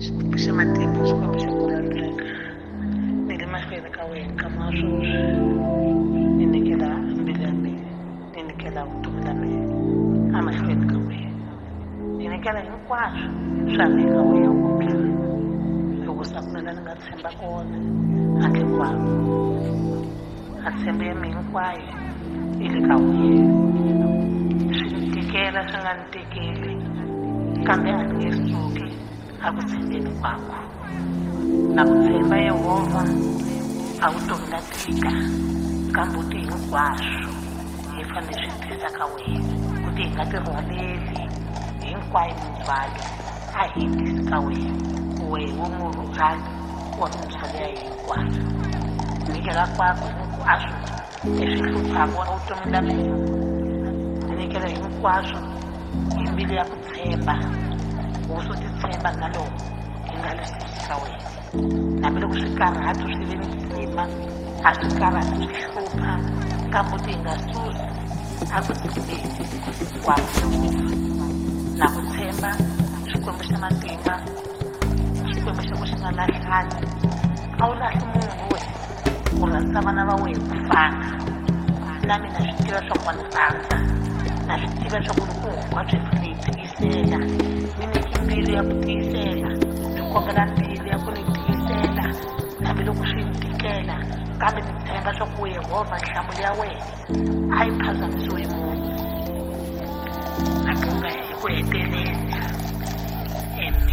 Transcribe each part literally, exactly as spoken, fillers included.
bisa matempo suka bisa kulaluleka nili mahlweni ka wena ka maswoswi ni nyikela mbilu ya mina ni nyikela vutomi bya mina emahlweni ka wena ni nyikela hinkwaswo swa mina ka wena wutla loko sakunela ni nga tshemba kona handle kwako a tshembe ya mina hinkwayo yi le ka wena swi ni tikela swi nga ni tikeli kambe a ni nge suki a ku tshembeni kwakho na ku tshemba Yehova a vutomi nga tika kambe u ti hinkwaswo hi fanele swi tisa ka wena ku ti hi nga tirhwaleli hinkwayo muvalo a hi tisi ka wena wehe wo murhali wa misava ya hinkwayo nyikela kwakho hinkwaswo leswi hluphaka a vutomi bya mina ni nyikela hinkwaswo hi mbilu ya ku tshemba u swo titshemba na loko hi nga leswi ka wena hambiloko swi karhata swi ve ni ndzima a swi karhata swi hlupha kambe ti nga susi a ku tshembeni kwakho na ku tshemba xikwembu xa matimba xikwembu xa ku xi nga lahlani a wu lahli munhu wena u rhandza vana va wena ku fana na mina swi tiva swa ku wa ni rhandza na swi tiva swa ku loko hinkwabyo hi fanele hi tiyisela ni nyiki mbilu ya ku tiyisela ni kombela mbilu ya ku ni tiyisela hambiloko swi ni tikela kambe ni tshemba swa ku Yehova nhlamulo ya wena a yi phazamisiwe hi munhu a tunga hi ku hetelela amen.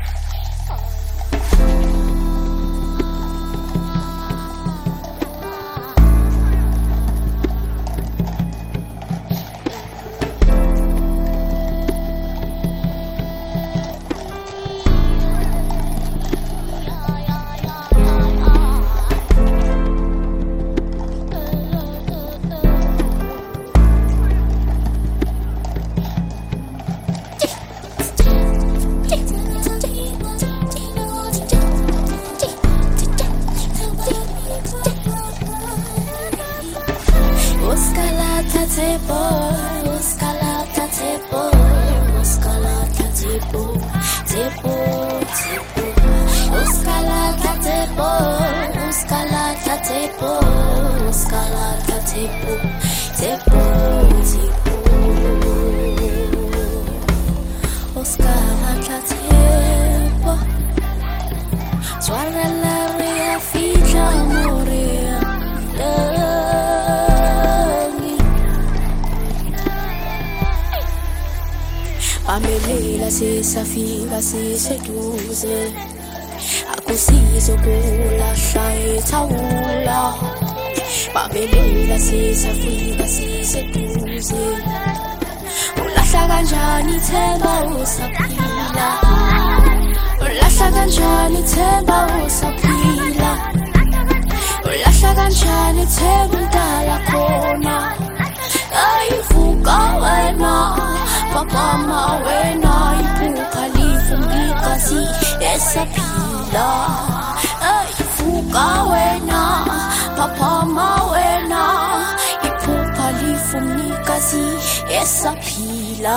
Amelela sisafika siseduze akusizo kulahla ethawula Amelela sisafika siseduze ulahla kanjani themba usaphila ulahla kanjani themba usaphila ulahla kanjani themba udala khona ayivuka wena Papa wena ipuka lifumbikazi esaphila ayivuka wena Papa wena ipuka lifumbikazi esaphila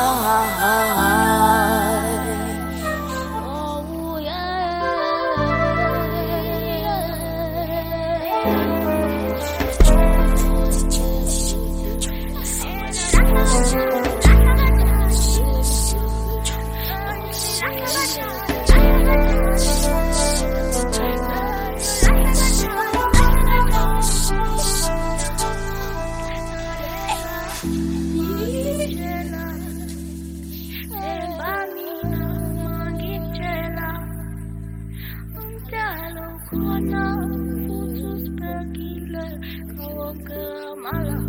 Kona, futus pergile, kau ke malam.